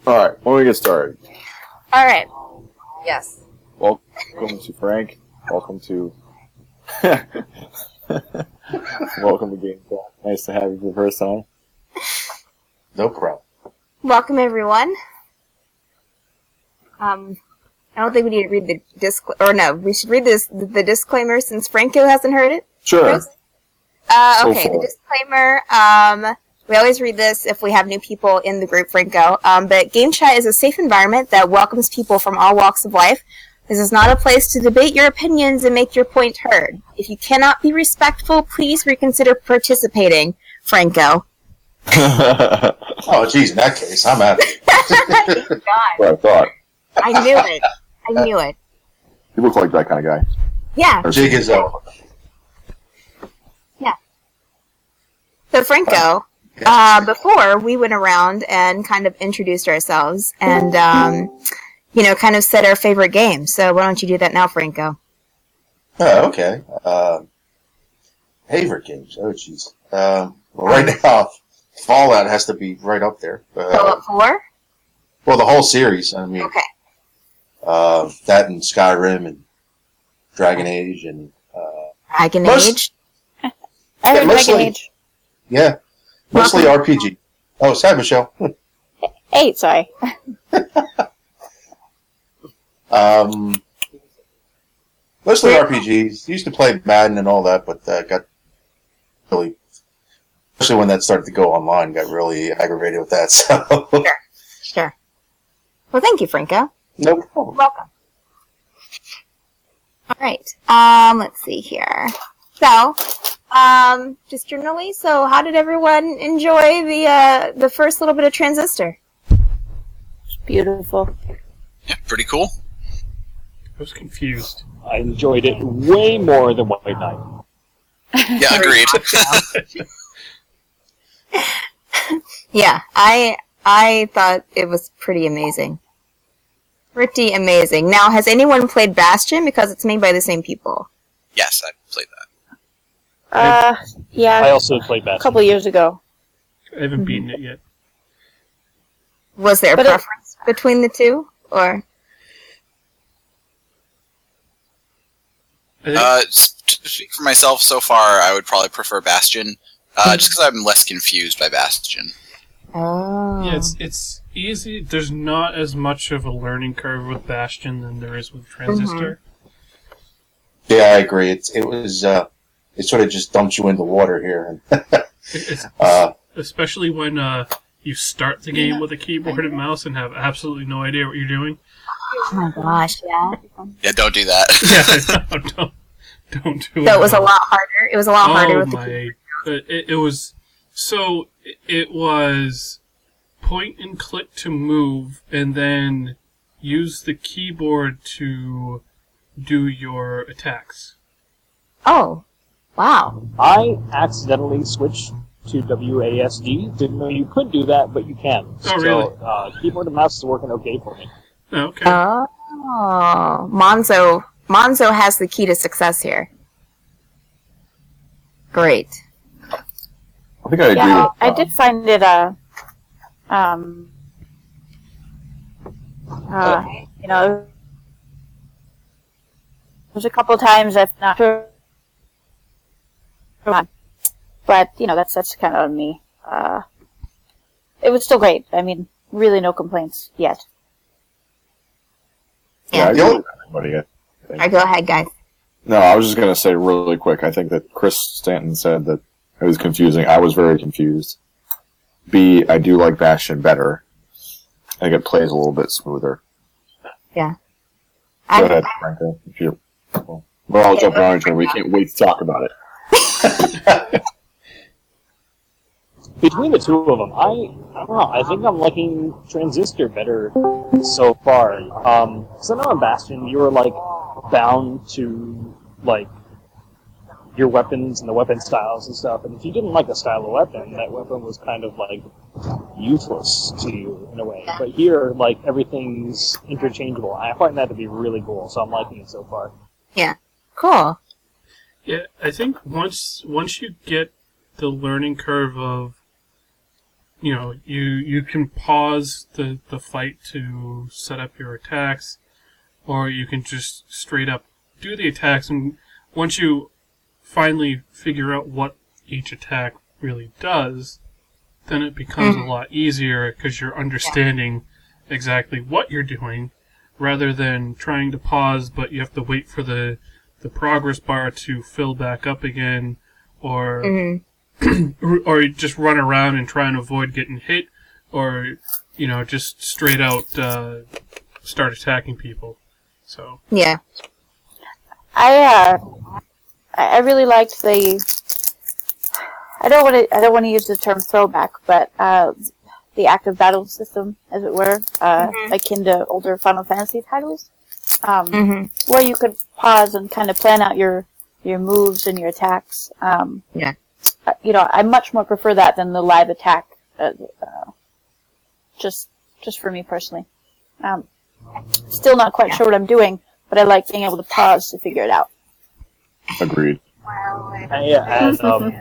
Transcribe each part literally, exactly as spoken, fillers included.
Alright, when we get started. Alright. Yes. Welcome to Frank. Welcome to... Welcome to Game Talk. Nice to have you for the first time. No problem. Welcome, everyone. Um, I don't think we need to read the disclaimer. Or no, we should read this the disclaimer since Franco hasn't heard it. Sure. Uh, okay, the disclaimer. Um, we always read this if we have new people in the group, Franco. Um, but Game Chat is a safe environment that welcomes people from all walks of life. This is not a place to debate your opinions and make your point heard. If you cannot be respectful, please reconsider participating, Franco. Oh, geez, in that case, I'm happy. God. What I thought. I knew it. I knew it. You look like that kind of guy. Yeah. Jig is over. Yeah. So, Franco, uh, before we went around and kind of introduced ourselves and, um, you know, kind of said our favorite game. So why don't you do that now, Franco? Oh, okay. Uh, favorite games. Oh, jeez. Um, well, right now, Fallout has to be right up there. Uh, Fallout four? Well, the whole series. I mean, Okay. uh, that and Skyrim and Dragon Age and uh, Dragon Most- Age? I Yeah, heard mostly- Dragon Age. yeah, mostly R P G. Oh, sorry, Michelle. Eight, sorry. Um, mostly R P Gs. Used to play Madden and all that, but uh, got really, especially when that started to go online, got really aggravated with that. So, Sure. Sure. Well, thank you, Franco. no problem. Welcome. All right. Um, let's see here. So, um, just generally, so how did everyone enjoy the uh, the first little bit of Transistor? Beautiful. Yeah, pretty cool. I was confused. I enjoyed it way more than White Knight. Yeah, agreed. Yeah, I I thought it was pretty amazing. Pretty amazing. Now, has anyone played Bastion? Because it's made by the same people. Yes, I played that. Uh, yeah, I also played a Bastion. couple years ago. I haven't beaten it yet. Was there a But it- preference between the two, or? I think, Uh, s- to speak for myself, so far, I would probably prefer Bastion, uh, just because I'm less confused by Bastion. Oh. yeah, it's it's easy. There's not as much of a learning curve with Bastion than there is with Transistor. Yeah, I agree. It's, it was, uh, it sort of just dumps you in the water here. It- It's, uh, especially when uh, you start the game with a keyboard and mouse and have absolutely no idea what you're doing. Oh my gosh, yeah. Yeah, don't do that. Yeah, no, don't don't do it. So it was a lot harder. It was a lot harder Oh with the my! keyboard. uh, It, it was so. it- It was point and click to move, and then use the keyboard to do your attacks. Oh, wow. I accidentally switched to W A S D. Didn't know you could do that, but you can. Oh, really? So, uh, keyboard and mouse is working okay for me. Oh, okay. Oh, Monzo. Monzo has the key to success here. Great. I think I agree Yeah, with I uh, did find it, uh, um, uh, you know, there's a couple times I've not sure, but, you know, that's, that's kind of on me. Uh, it was still great. I mean, really no complaints yet. Yeah, I Yeah. agree with everybody. I All think. right, go ahead, guys. No, I was just going to say really quick, I think that Chris Stanton said that it was confusing. I was very confused. B, I do like Bastion better. I think it plays a little bit smoother. Yeah. Go I, ahead, Franco. If you're, well, we're all jumping on each other. We can't wait to talk about it. Between the two of them, I, I don't know. I think I'm liking Transistor better so far. Um, because I know in Bastion you were like bound to like your weapons and the weapon styles and stuff. And if you didn't like a style of weapon, that weapon was kind of like useless to you in a way. But here, like everything's interchangeable. I find that to be really cool. So I'm liking it so far. cool. Yeah, I think once once you get the learning curve of you know, you you can pause the, the fight to set up your attacks, or you can just straight up do the attacks, and once you finally figure out what each attack really does, then it becomes mm-hmm. a lot easier because you're understanding exactly what you're doing, rather than trying to pause, but you have to wait for the, the progress bar to fill back up again, or mm-hmm. or you just run around and try and avoid getting hit, or, you know, just straight out uh, start attacking people. So yeah, I uh, I really liked the. I don't want to. I don't want to use the term throwback, but uh, the active battle system, as it were, uh, mm-hmm. akin to older Final Fantasy titles, um, mm-hmm. where you could pause and kind of plan out your your moves and your attacks. Um, yeah, uh, you know, I much more prefer that than the live attack. Uh, uh, just, just for me personally. Um, still not quite yeah. sure what I'm doing, but I like being able to pause to figure it out. Agreed. And, yeah, and um,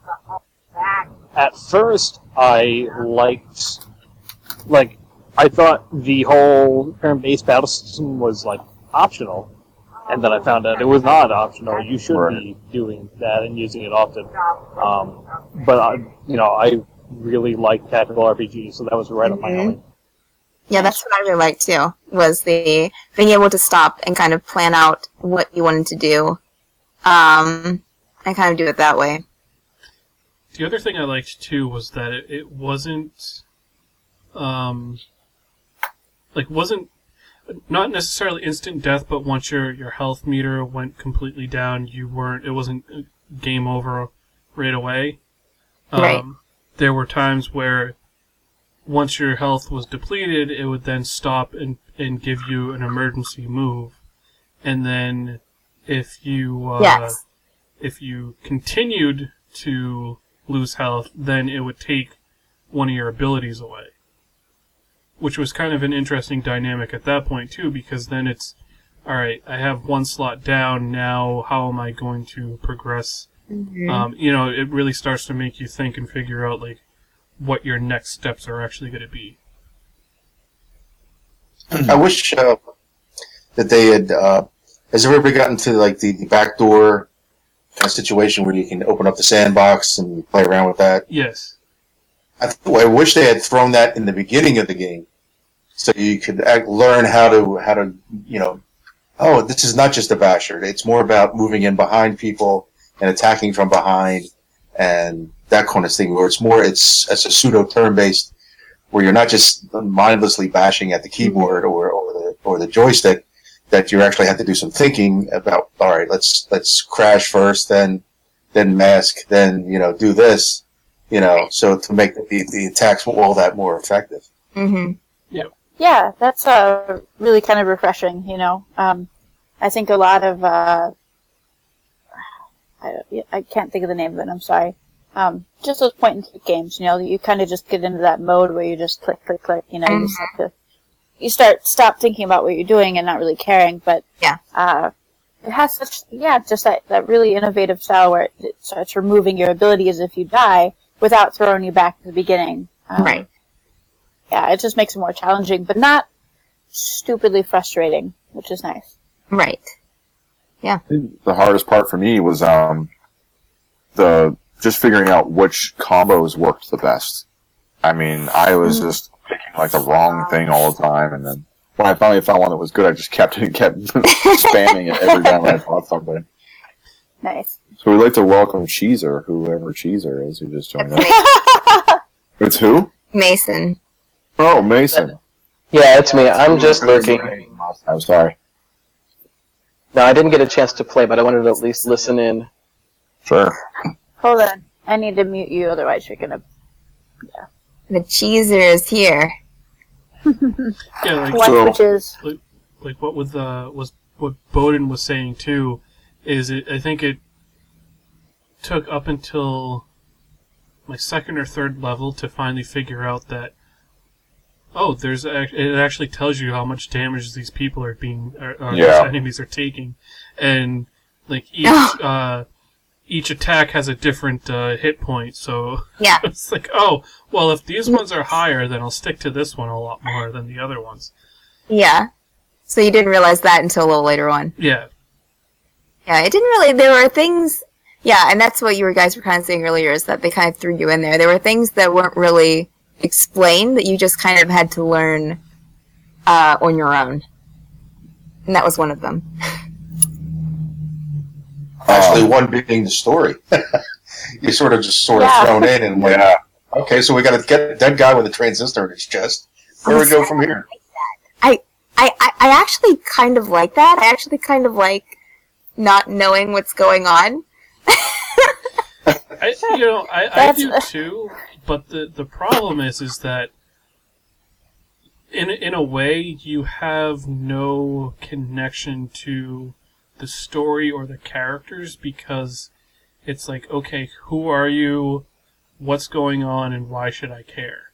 at first I liked, like, I thought the whole turn-based battle system was, like, optional, and then I found out it was not optional. You should right. be doing that and using it often. Um, but, I, you know, I really like tactical R P Gs, so that was right mm-hmm. up my alley. Yeah, that's what I really liked, too, was the being able to stop and kind of plan out what you wanted to do, um, and kind of do it that way. The other thing I liked, too, was that it, it wasn't, um, like, wasn't, not necessarily instant death, but once your, your health meter went completely down, you weren't, it wasn't game over right away. Um, right. There were times where once your health was depleted, it would then stop and, and give you an emergency move. And then if you, uh, yes. if you continued to lose health, then it would take one of your abilities away. Which was kind of an interesting dynamic at that point, too, because then it's, alright, I have one slot down, now how am I going to progress? Mm-hmm. Um, you know, it really starts to make you think and figure out, like, what your next steps are actually going to be. I wish uh, that they had, uh, has everybody gotten to, like, the, the backdoor kind of situation where you can open up the sandbox and play around with that? Yes. I, th- I wish they had thrown that in the beginning of the game, so you could act, learn how to how to you know, oh, this is not just a basher. It's more about moving in behind people and attacking from behind and that kind of thing. Where it's more it's it's a pseudo turn based, where you're not just mindlessly bashing at the keyboard or or the or the joystick. That you actually have to do some thinking about. All right, let's let's crash first, then then mask, then you know do this. You know, so to make the, the attacks all that more effective. Mm-hmm. Yeah. Yeah, that's uh, really kind of refreshing, you know. Um, I think a lot of, uh, I, I can't think of the name of it, I'm sorry. Um, just those point-and-click games, you know, you kind of just get into that mode where you just click, click, click, you know, mm-hmm. you just have to, you start, stop thinking about what you're doing and not really caring, but, yeah. uh, it has such, yeah, just that, that really innovative style where it, it starts removing your abilities if you die, without throwing you back to the beginning. Um, right. Yeah, it just makes it more challenging, but not stupidly frustrating, which is nice. Right. Yeah. The hardest part for me was um, the just figuring out which combos worked the best. I mean, I was mm-hmm. just picking like the wrong thing all the time, and then when I finally found one that was good, I just kept it, kept spamming it every time I thought something. Nice. So we'd like to welcome Cheezer, whoever Cheezer is, who just joined us. It's who? Mason. Oh, Mason. Yeah, it's me. I'm just lurking. I'm sorry. No, I didn't get a chance to play, but I wanted to at least listen in. Sure. Hold on. I need to mute you, otherwise you're gonna... Yeah. The Cheezer is here. Yeah, like, What, so, which is... like, like what with uh, was what Bowden was saying, too, is it, I think it took up until my second or third level to finally figure out that, oh, there's a, it actually tells you how much damage these people are being, or, or yeah. these enemies are taking, and like each uh, each attack has a different uh, hit point, so Yeah. it's like, oh, well, if these ones are higher, then I'll stick to this one a lot more than the other ones. Yeah. So you didn't realize that until a little later on. Yeah. Yeah, it didn't really. There were things. Yeah, and that's what you were guys were kind of saying earlier, is that they kind of threw you in there. There were things that weren't really explained that you just kind of had to learn uh, on your own, and that was one of them. Actually, one being the story. You sort of just sort of Yeah. thrown in and went, Yeah. okay, so we got to get a dead guy with a transistor in his chest. Where do we go from here? I, I, I actually kind of like that. I actually kind of like not knowing what's going on. I, you know, I, I That's- do too, but the, the problem is, is that in, in a way, you have no connection to the story or the characters, because it's like, okay, who are you, what's going on, and why should I care?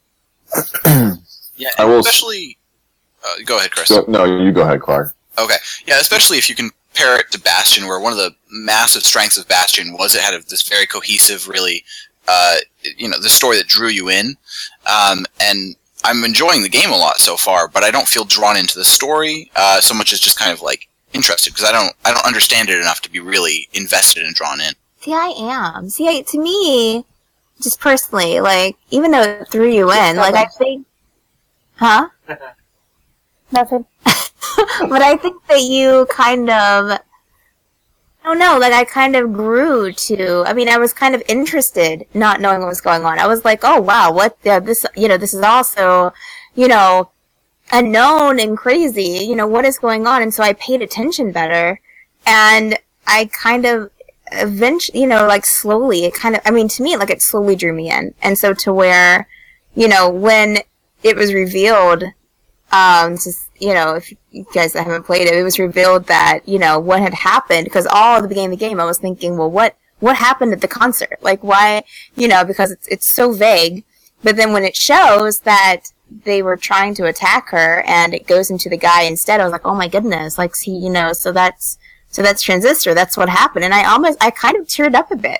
Yeah, I will s- especially. Uh, go ahead, Chris. So, no, you go ahead, Clark. Okay, yeah, especially if you compare it to Bastion, where one of the massive strengths of Bastion was it had a, this very cohesive, really, uh, you know, the story that drew you in. Um, and I'm enjoying the game a lot so far, but I don't feel drawn into the story uh, so much as just kind of like interested, because I don't, I don't understand it enough to be really invested and drawn in. See, I am. See, I, to me, just personally, like, even though it threw you in, like, I think... Huh? Nothing. But I think that you kind of... I don't know, like, I kind of grew to... I mean, I was kind of interested, not knowing what was going on. I was like, oh, wow, what... Uh, this, you know, this is also, you know, unknown and crazy. You know, what is going on? And so I paid attention better. And I kind of... eventually, you know, like slowly, it kind of, I mean, to me, like it slowly drew me in. And so to where, you know, when it was revealed, um, just, you know, if you guys that haven't played it, it was revealed that, you know, what had happened, because all at the beginning of the game, I was thinking, well, what, what happened at the concert? Like, why, you know, because it's, it's so vague. But then when it shows that they were trying to attack her and it goes into the guy instead, I was like, oh my goodness, like, see, you know, so that's, So that's Transistor. That's what happened, and I almost, I kind of teared up a bit.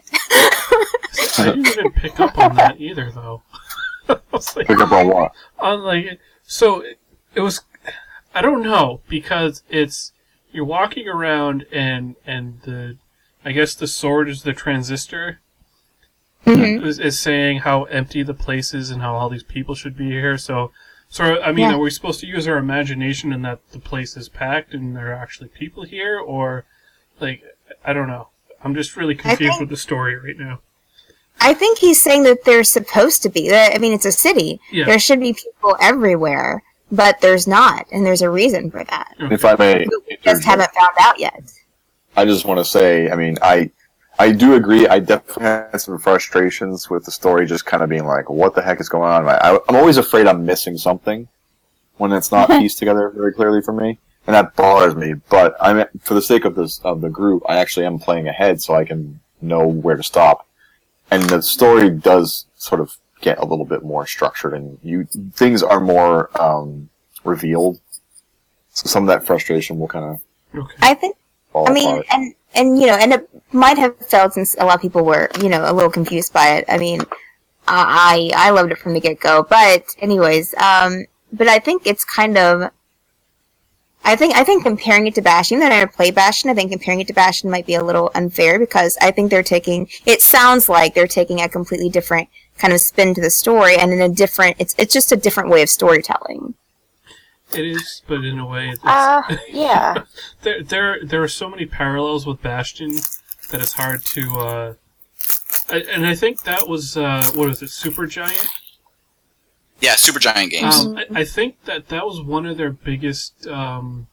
I didn't even pick up on that either, though. I was like, Pick up on what? on like, so it, it was, I don't know, because it's, you're walking around and, and the, I guess the sword is the transistor, Mm-hmm. is, is saying how empty the place is and how all these people should be here, so, so, I mean, Yeah. are we supposed to use our imagination and that the place is packed and there are actually people here, or, like, I don't know. I'm just really confused think- with the story right now. I think he's saying that they're supposed to be. I mean, it's a city. Yeah. There should be people everywhere, but there's not, and there's a reason for that. If I may, We just haven't found out yet. I just want to say, I mean, I I do agree. I definitely had some frustrations with the story just kind of being like, what the heck is going on? I, I'm always afraid I'm missing something when it's not pieced together very clearly for me, and that bothers me. But I'm for the sake of this of the group, I actually am playing ahead so I can know where to stop. And the story does sort of get a little bit more structured, and you things are more um, revealed. So some of that frustration will kind of Okay. I think. fall I mean, apart. and and you know, and it might have felt, since a lot of people were, you know, a little confused by it. I mean, I I loved it from the get go. But anyways, um, but I think it's kind of. I think I think comparing it to Bastion, that I never played Bastion, I think comparing it to Bastion might be a little unfair, because I think they're taking. It sounds like they're taking a completely different kind of spin to the story, and in a different. It's it's just a different way of storytelling. It is, but in a way, it's, Uh, yeah. there, there, there are so many parallels with Bastion that it's hard to. Uh, I, and I think that was uh, what was it, Supergiant? Yeah, Supergiant Games. Um, I, I think that that was one of their biggest um,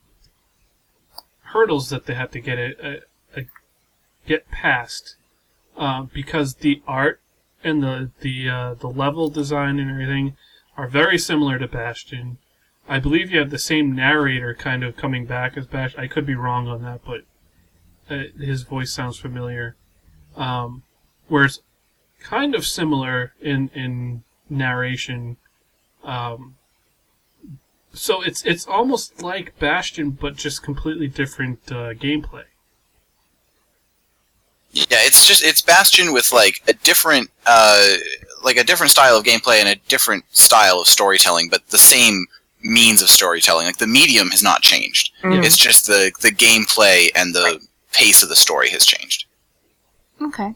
hurdles that they had to get a, a, a get past, uh, because the art and the the uh, the level design and everything are very similar to Bastion. I believe you have the same narrator kind of coming back as Bastion. I could be wrong on that, but uh, his voice sounds familiar. Um, where it's kind of similar in in narration. Um, so it's it's almost like Bastion, but just completely different uh, gameplay. Yeah, it's just it's Bastion with like a different uh, like a different style of gameplay and a different style of storytelling, but the same means of storytelling. Like the medium has not changed. Mm. It's just the the gameplay and the pace of the story has changed. Okay.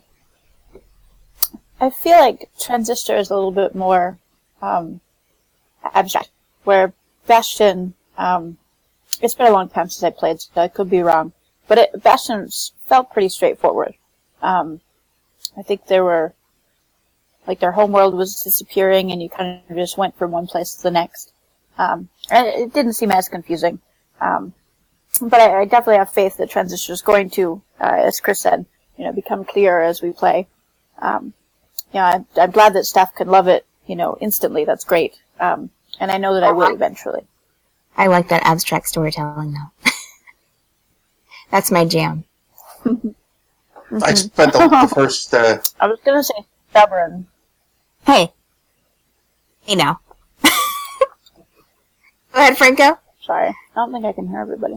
I feel like Transistor is a little bit more um, abstract, where Bastion, um, it's been a long time since I played, so I could be wrong, but it, Bastion felt pretty straightforward. Um, I think there were, like, their homeworld was disappearing, and you kind of just went from one place to the next. Um, and it didn't seem as confusing. Um, but I, I definitely have faith that Transistor is going to, uh, as Chris said, you know, become clearer as we play. Um, you know, I'm, I'm glad that staff can love it, you know, instantly. That's great. Um, and I know that I will eventually. I like that abstract storytelling, though. That's my jam. I spent the, the first. Uh, I was gonna say stubborn. Hey. Hey now. Go ahead, Franco. Sorry, I don't think I can hear everybody.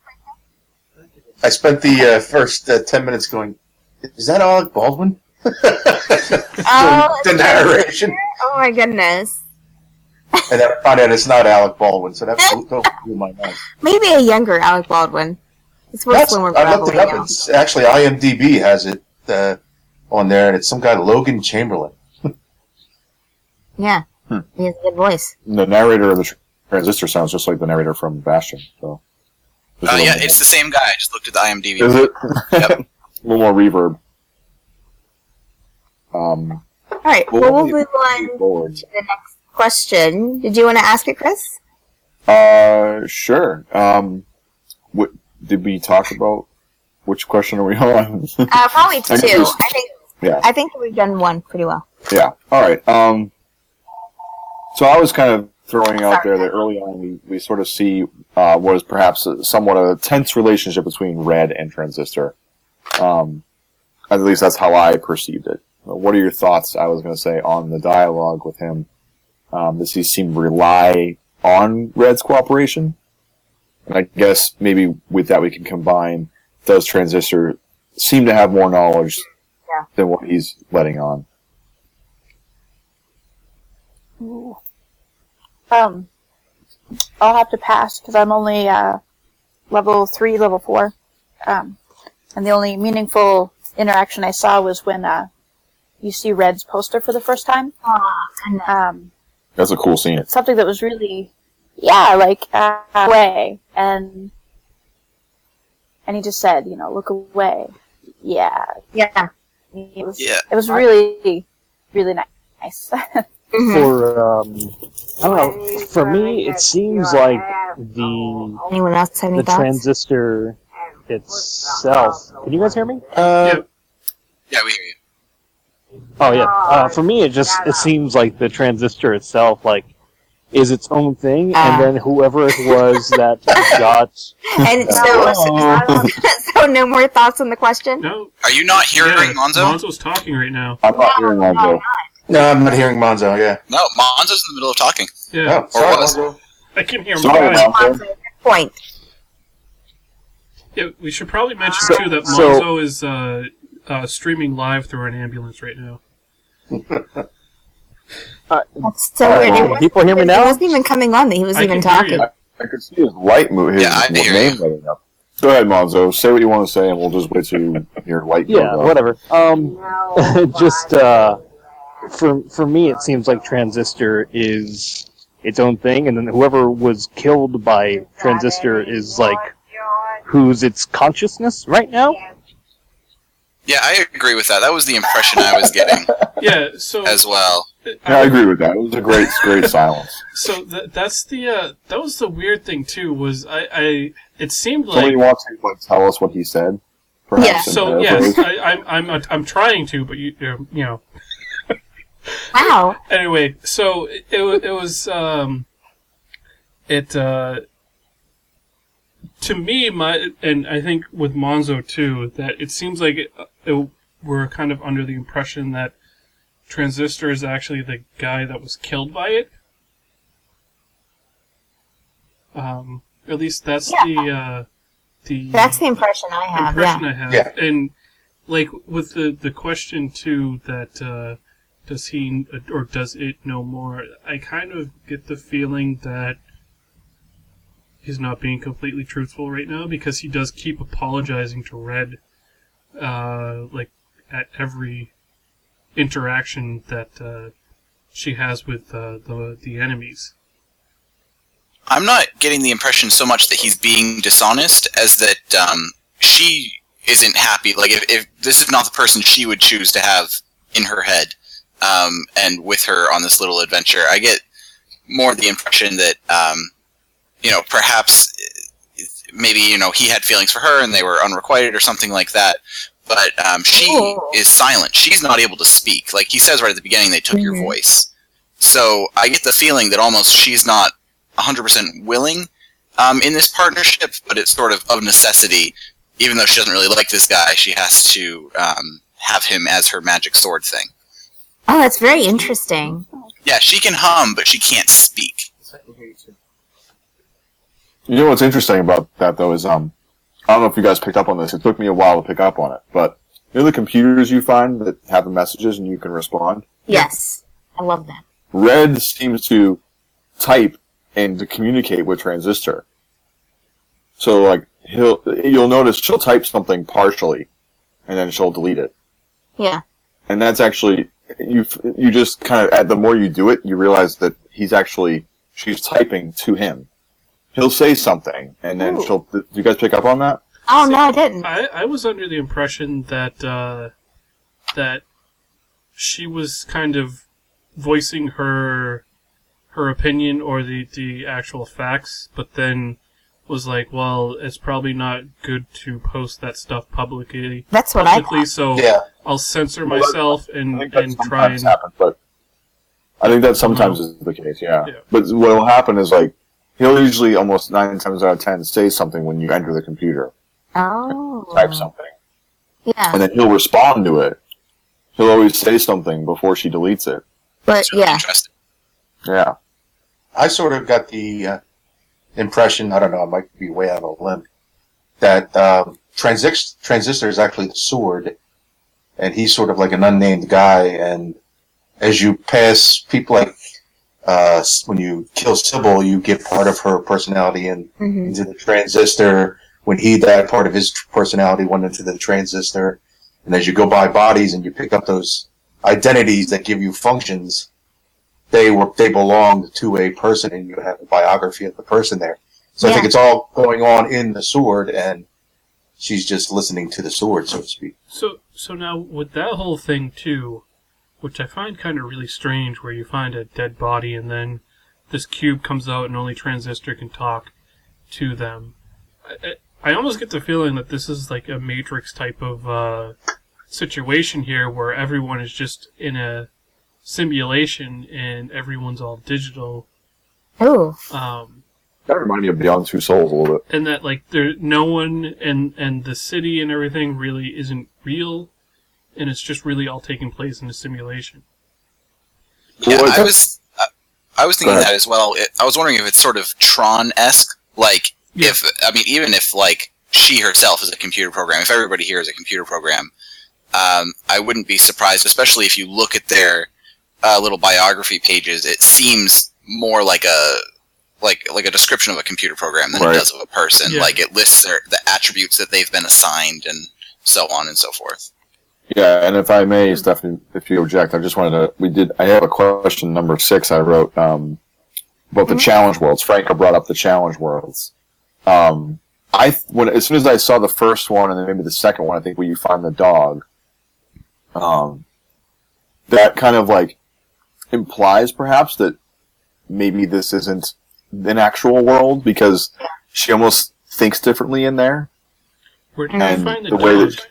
I spent the uh, first uh, ten minutes going. Is that Alec Baldwin? Oh, the narration. Oh my goodness. And then I found out it's not Alec Baldwin, so that blew my mind. Maybe a younger Alec Baldwin. It's worth That's, when we're I looked it grappling up. now. It's actually IMDb has it uh, on there, and it's some guy Logan Chamberlain. Yeah. Hmm. He has a good voice. The narrator of the tr- Transistor sounds just like the narrator from Bastion. So. Uh, yeah, it's the same guy. I just looked at the IMDb. Is it? Yep. A little more reverb. Um, All right. well, Well, we'll we- move on forward. to the next question. Did you want to ask it, Chris? Uh, sure. Um, what did we talk about? Which question are we on? Uh, probably two. I I, guess there's- think. yeah. I think we've done one pretty well. Yeah. All right. Um, so I was kind of throwing out there that early on we, we sort of see uh, what is perhaps a, somewhat a tense relationship between Red and Transistor. Um, at least that's how I perceived it. What are your thoughts, I was going to say, on the dialogue with him? Um, does he seem to rely on Red's cooperation? And I guess maybe with that we can combine, does Transistor seem to have more knowledge Yeah. than what he's letting on? Ooh. Um, I'll have to pass because I'm only uh, level three, level four, um, and the only meaningful interaction I saw was when uh, you see Red's poster for the first time. Oh, goodness. Um, That's a cool scene. something that was really, yeah, like uh, away, and and he just said, you know, look away. Yeah, Yeah. it was. Yeah. It was really, really nice. Mhm. For um, I don't know. For me, it seems like the Anyone else have any the thoughts? transistor itself. Can you guys hear me? Uh, Yeah, we hear you. Oh yeah. Uh, for me, it just it seems like the transistor itself, like, is its own thing, Ah. and then whoever it was that got And so, so no more thoughts on the question? No. Are you not hearing Yeah, Monzo? Monzo's talking right now. I'm not hearing Lonzo. no, I'm not hearing Monzo. Yeah. No, Monzo's in the middle of talking. Yeah. Oh, sorry, was. Monzo. I can hear him. Sorry, fine. Lonzo. Good point. Yeah, we should probably mention So- too that so- Monzo is uh, uh, streaming live through an ambulance right now. That's so Uh, weird. It can wasn't people hear me even- now? It wasn't even coming on that he was I even can hear talking. you. I could see his light move, his Yeah, I hear name you. lighting up. Go ahead, Monzo. Say what you want to say, and we'll just wait till your light goes yeah, up. whatever. Um, just uh, for for me, it seems like Transistor is its own thing, and then whoever was killed by Transistor is like who's its consciousness right now. Yeah, I agree with that. That was the impression I was getting Yeah, so as well. Yeah, I agree with that. It was a great, great silence. So that that's the uh, that was the weird thing too. Was I, I it seemed like Somebody wants to like tell us what he said. Perhaps Yeah. in so paraphrase? yes, I, I'm I'm I'm trying to, but you you know Wow. anyway. So it it, wa- it was um it uh to me my and I think with Monzo too that it seems like it, it, we're kind of under the impression that Transistor is actually the guy that was killed by it. Um, at least that's Yeah. the uh, the That's the impression I have, impression yeah. I have. Yeah. And like with the the question too that uh, does he or does it know more? I kind of get the feeling that he's not being completely truthful right now because he does keep apologizing to Red, uh, like at every interaction that uh, she has with uh, the the enemies. I'm not getting the impression so much that he's being dishonest as that um, she isn't happy. Like, if, if this is not the person she would choose to have in her head um, and with her on this little adventure, I get more the impression that, um, you know, perhaps maybe, you know, he had feelings for her and they were unrequited or something like that. But um, she oh. is silent. She's not able to speak. Like he says right at the beginning, they took mm-hmm. your voice. So I get the feeling that almost she's not one hundred percent willing um, in this partnership, but it's sort of of necessity. Even though she doesn't really like this guy, she has to um, have him as her magic sword thing. Oh, that's very interesting. Yeah, she can hum, but she can't speak. You know what's interesting about that, though, is um, I don't know if you guys picked up on this. It took me a while to pick up on it, but you know the computers you find that have the messages and you can respond? Yes, I love that. Red seems to type and to communicate with Transistor. So, like, he'll you'll notice she'll type something partially, and then she'll delete it. Yeah. And that's actually, you you just kind of, the more you do it, you realize that he's actually, she's typing to him. He'll say something, and then Ooh. she'll, do you guys pick up on that? Oh, no, I didn't. I, I was under the impression that, uh, that she was kind of voicing her her opinion or the, the actual facts, but then was like, well, it's probably not good to post that stuff publicly. That's what publicly, I thought. So yeah. I'll censor myself and, and try and... Happen, but I think that sometimes um, is the case, yeah. yeah. But what will happen is, like, he'll usually almost nine times out of ten say something when you enter the computer. Oh. Type something. Yeah. And then he'll respond to it. He'll always say something before she deletes it. But, really yeah. Yeah. I sort of got the uh, impression, I don't know, I might be way out on a limb, that um, Transist- Transistor is actually the sword, and he's sort of like an unnamed guy, and as you pass people like, uh, when you kill Sybil, you get part of her personality in, mm-hmm. into the Transistor. When he died, part of his personality went into the Transistor. And as you go by bodies and you pick up those identities that give you functions, they were they belonged to a person, and you have a biography of the person there. So yeah. I think it's all going on in the sword, and she's just listening to the sword, so to speak. So, so now with that whole thing too, which I find kind of really strange, where you find a dead body and then this cube comes out and only Transistor can talk to them. I, I almost get the feeling that this is like a Matrix type of uh, situation here, where everyone is just in a simulation and everyone's all digital. Oh. Um, that reminded me of Beyond Two Souls a little bit. And that like there, no one and and the city and everything really isn't real, and it's just really all taking place in a simulation. Yeah, I was uh, I was thinking that as well. It, I was wondering if it's sort of Tron-esque, like yeah. if I mean even if like she herself is a computer program, if everybody here is a computer program, um, I wouldn't be surprised, especially if you look at their Uh, little biography pages. It seems more like a like like a description of a computer program than right. it does of a person. Yeah. Like it lists their, the attributes that they've been assigned and so on and so forth. Yeah, and if I may, Stephanie, if you object, I just wanted to. We did. I have a question number six. I wrote um, about the mm-hmm. challenge worlds. Franco brought up the challenge worlds. Um, I when as soon as I saw the first one and then maybe the second one, I think where you find the dog. Um, that kind of like implies perhaps that maybe this isn't an actual world, because she almost thinks differently in there. Where did you find the, the way dog? That,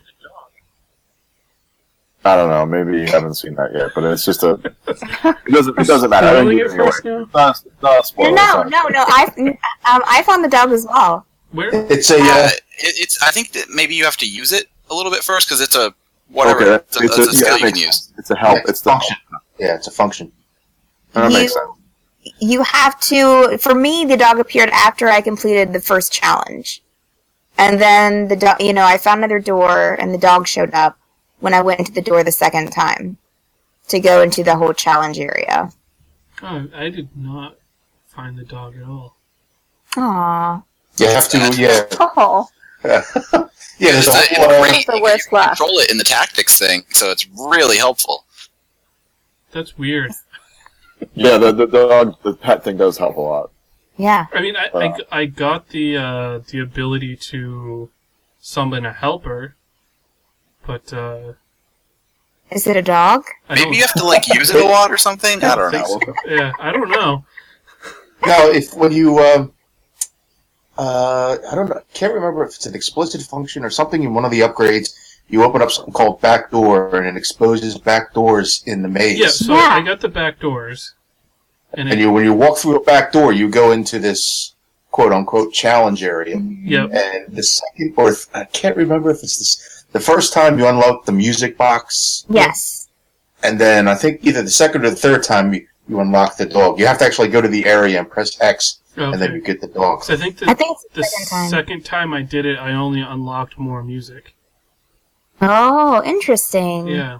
I don't know. Maybe you haven't seen that yet, but it's just a. It doesn't. It doesn't matter. I it first now? Not, not spoilers, no, no, no. I um, I found the dog as well. Where? It's a. Uh, uh, it, it's. I think that maybe you have to use it a little bit first, because it's a whatever. Okay, it's a, it's a, it's a skill yeah, you can use. It's a help. Yeah, it's the function. Yeah, it's a function. That you, makes sense. You have to. For me, the dog appeared after I completed the first challenge, and then the dog. You know, I found another door, and the dog showed up, when I went into the door the second time to go into the whole challenge area. Oh, I did not find the dog at all. Aww. You have to, yeah. Oh, yeah, there's a It's a- whole, uh, it's the great. worst You can laugh. control it in the tactics thing, so it's really helpful. That's weird. Yeah, the, the dog, the pet thing does help a lot. Yeah. I mean, I, I, I got the uh, the ability to summon a helper, but uh, Is it a dog? I don't, Maybe you have to like use it a lot or something. I don't think know. so. Yeah, I don't know. now, if when you, um, uh, I don't know, I can't remember if it's an explicit function or something in one of the upgrades. You open up something called backdoor, and it exposes back doors in the maze. Yeah, so Yeah. I got the back doors, and, it, And you, when you walk through a back door, you go into this quote unquote challenge area. yep, And the second, or th- I can't remember if it's this, the first time you unlock the music box, Yes. and then I think either the second or the third time you, you unlock the dog. You have to actually go to the area and press X, and then okay. you get the dog. So I think the, I think it's the the second time. second time I did it, I only unlocked more music. Oh, interesting. Yeah,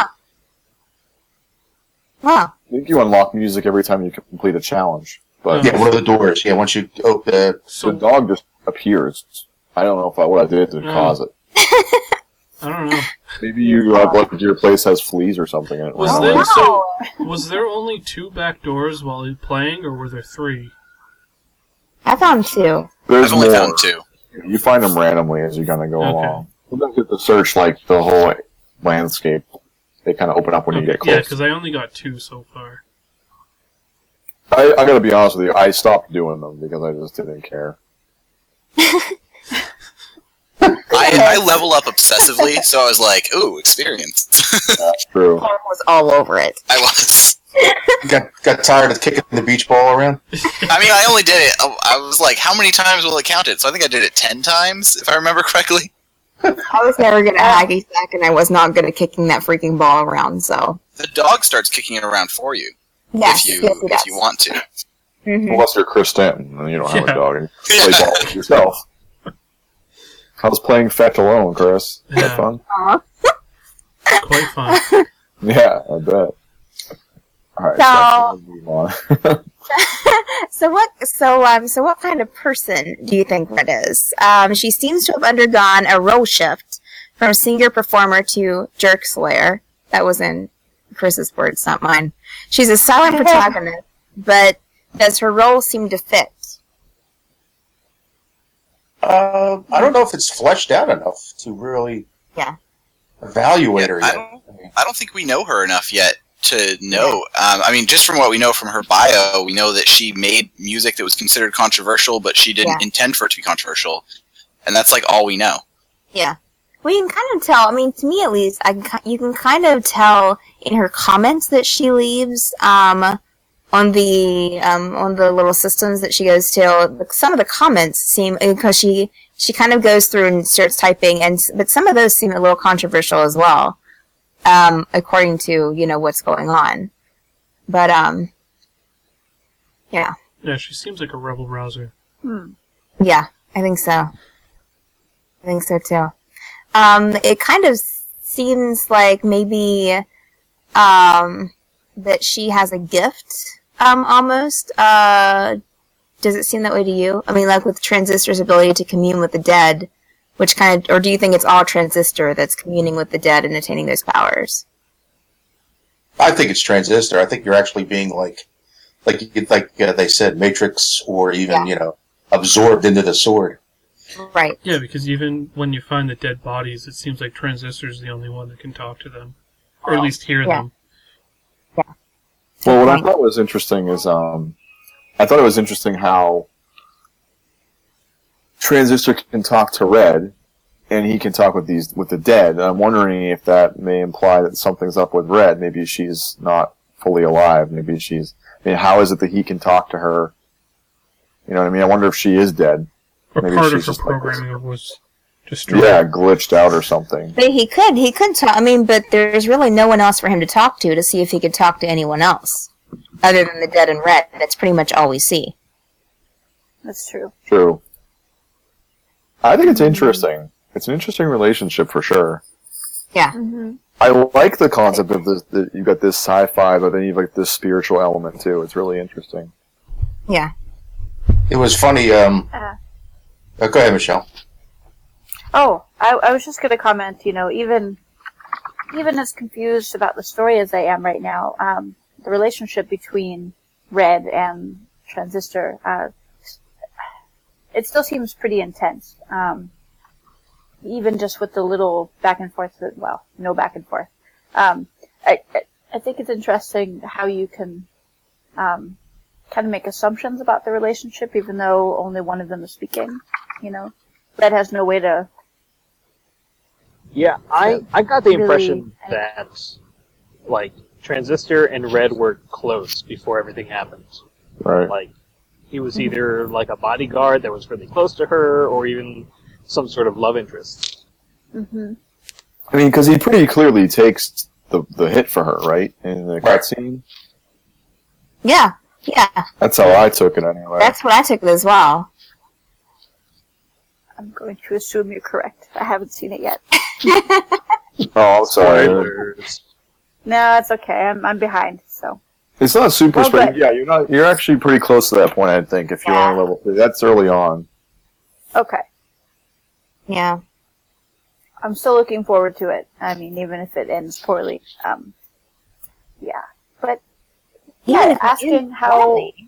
Wow. I think you unlock music every time you complete a challenge. But Oh. Yeah, one of the doors. Yeah, once you open, uh, so the dog just appears. I don't know if I, what I did to Yeah. cause it. I don't know. Maybe you, uh, like, your place has fleas or something in it. Was I don't there know. so? Was there only two back doors while you playing, or were there three? I found two. There's I've only more. found two. You find them randomly as you kind of go Okay. along. You don't get to search, like, the whole landscape. They kind of open up when you get Yeah, close. because I only got two so far. I, I gotta be honest with you, I stopped doing them because I just didn't care. I, I level up obsessively, so I was like, "Ooh, experience." That's true. Cam was all over it. I was. got got tired of kicking the beach ball around. I mean, I only did it. I I was like, "How many times will it count it?" So I think I did it ten times, if I remember correctly. I was never good at hacky sack, and I was not good at kicking that freaking ball around, so. The dog starts kicking it around for you Yes, if you yes, it does. if you want to. Mhm. Unless you're Chris Stanton and you don't have Yeah. a dog and you play ball with yourself. How's playing fetch alone, Chris? Is that Yeah. fun? Aw. Quite fun. Yeah, I bet. Alright, So- so, move on. So what? So um. So what kind of person do you think Red is? Um. She seems to have undergone a role shift from singer performer to jerk slayer. That was in Chris's words, not mine. She's a silent protagonist, but does her role seem to fit? Uh, I don't know if it's fleshed out enough to really Yeah. evaluate her I yet. don't, I don't think we know her enough yet to know. Um, I mean, just from what we know from her bio, we know that she made music that was considered controversial, but she didn't Yeah. intend for it to be controversial, and that's like all we know. Yeah. Well, you can kind of tell. I mean, to me at least, I can, ki- you can kind of tell in her comments that she leaves um, on the um, on the little systems that she goes to. Like, some of the comments seem because she she kind of goes through and starts typing, and s- but some of those seem a little controversial as well, um, according to you know what's going on. But um, yeah, Yeah, she seems like a rebel rouser. yeah, I think so. I think so too. Um, it kind of seems like maybe um, that she has a gift, um, almost. Uh, does it seem that way to you? I mean, like with Transistor's ability to commune with the dead, which kind of, or do you think it's all Transistor that's communing with the dead and attaining those powers? I think it's Transistor. I think you're actually being like, like like uh, they said, Matrix, or even Yeah. you know, absorbed into the sword. Right. Yeah, because even when you find the dead bodies, it seems like Transistor's the only one that can talk to them, or at least hear Yeah. them. Well, what I thought was interesting is, um, I thought it was interesting how Transistor can talk to Red, and he can talk with these with the dead. And I'm wondering if that may imply that something's up with Red. Maybe she's not fully alive. Maybe she's. I mean, how is it that he can talk to her? You know what I mean? I wonder if she is dead. Or Maybe part of she's her just like this. programming was destroyed. Yeah, glitched out or something. But he could, he could talk. I mean, but there's really no one else for him to talk to to see if he could talk to anyone else other than the dead and Red. That's pretty much all we see. That's true. True. I think it's interesting. It's an interesting relationship for sure. Yeah. Mm-hmm. I like the concept of this. That you got this sci-fi, but then you have like this spiritual element too. It's really interesting. Yeah. It was funny. Um, Uh. oh, go ahead, Michelle. Oh, I, I was just going to comment, you know, even even as confused about the story as I am right now, um, the relationship between Red and Transistor, uh, it still seems pretty intense. Um, even just with the little back and forth, that, well, no back and forth. Um, I, I think it's interesting how you can um, kind of make assumptions about the relationship, even though only one of them is speaking, you know. Red has no way to... Yeah, I, I got the Really, impression I- that, like, Transistor and Red were close before everything happened. Right. Like, he was either, like, a bodyguard that was really close to her, or even some sort of love interest. Mm-hmm. I mean, because he pretty clearly takes the the hit for her, right, in the cutscene. Yeah. Yeah. That's how I took it, anyway. That's what I took it as well. I'm going to assume you're correct. I haven't seen it yet. Oh, I'm sorry. Spoilers. No, it's okay. I'm I'm behind, so. It's not super Well, special. but- Yeah, you're not. You're actually pretty close to that point, I think. If you're Yeah. on level three, that's early on. Okay. Yeah. I'm still looking forward to it. I mean, even if it ends poorly. Um, yeah. But, yeah, if it asking ends how... poorly.